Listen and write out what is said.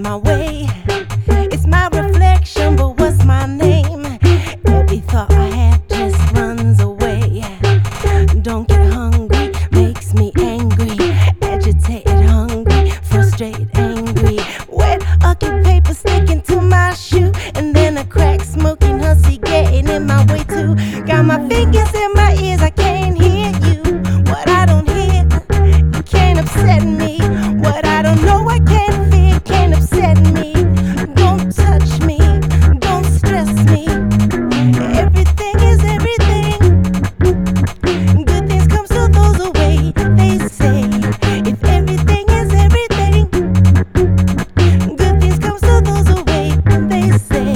my way. It's my reflection, but what's my name? Every thought I have just runs away. Don't get hungry, makes me angry. Agitated, hungry, frustrated, angry. Wet, ugly paper sticking to my shoe, and then a crack smoking hussy getting in my way too. Got my fingers in my ears, I can't hear you. What I don't hear, it can't upset me. What I don't know, I can't feel, can't upset me. Don't touch me, don't stress me. Everything is everything. Good things come to those who wait, they say. If everything is everything, good things come to those who wait, they say.